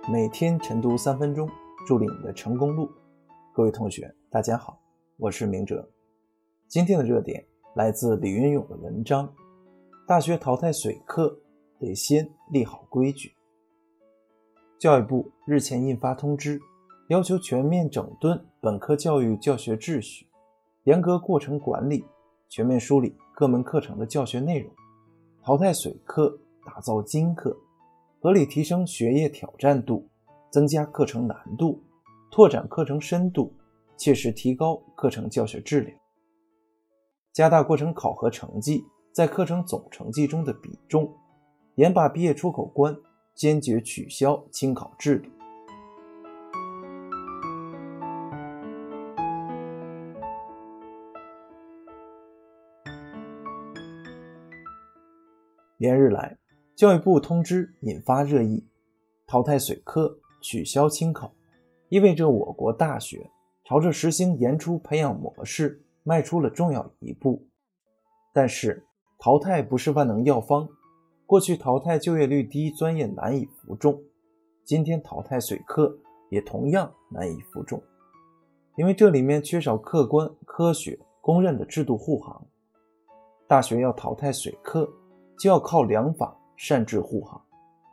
每天晨读3分钟，助力你的成功路。各位同学，大家好，我是明哲。今天的热点来自李云勇的文章，大学淘汰水课得先立好规矩。教育部日前印发通知，要求全面整顿本科教育教学秩序，严格过程管理，全面梳理各门课程的教学内容，淘汰水课，打造精课，合理提升学业挑战度，增加课程难度，拓展课程深度，切实提高课程教学质量，加大过程考核成绩在课程总成绩中的比重，严把毕业出口关，坚决取消清考制度。连日来，教育部通知引发热议，淘汰水课，取消清考，意味着我国大学朝着实行研出培养模式迈出了重要一步。但是，淘汰不是万能药方，过去淘汰就业率低专业难以服众，今天淘汰水课也同样难以服众，因为这里面缺少客观、科学、公认的制度护航。大学要淘汰水课，就要靠良法善治护航。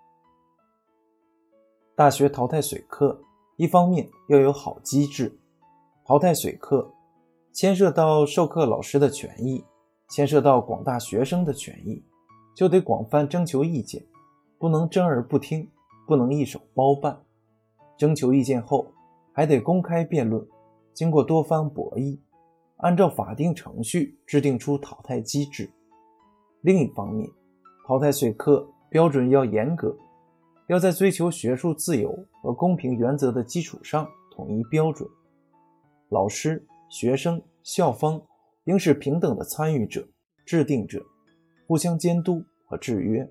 大学淘汰水课，一方面要有好机制，淘汰水课牵涉到授课老师的权益，牵涉到广大学生的权益，就得广泛征求意见，不能正而不听，不能一手包办。征求意见后，还得公开辩论，经过多方博弈，按照法定程序制定出淘汰机制。另一方面，淘汰水课标准要严格，要在追求学术自由和公平原则的基础上统一标准。老师、学生、校方应是平等的参与者、制定者，互相监督和制约。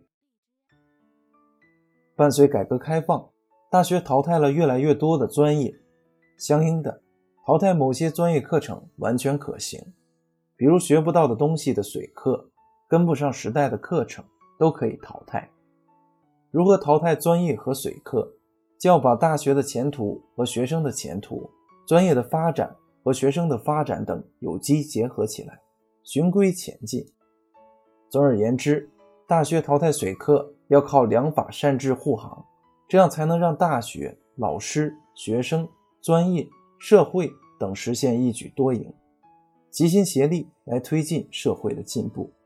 伴随改革开放，大学淘汰了越来越多的专业，相应的，淘汰某些专业课程完全可行，比如学不到的东西的水课，跟不上时代的课程都可以淘汰。如何淘汰专业和水课，就要把大学的前途和学生的前途，专业的发展和学生的发展等有机结合起来，循规前进。总而言之，大学淘汰水课要靠良法善治护航，这样才能让大学、老师、学生、专业、社会等实现一举多赢，齐心协力来推进社会的进步。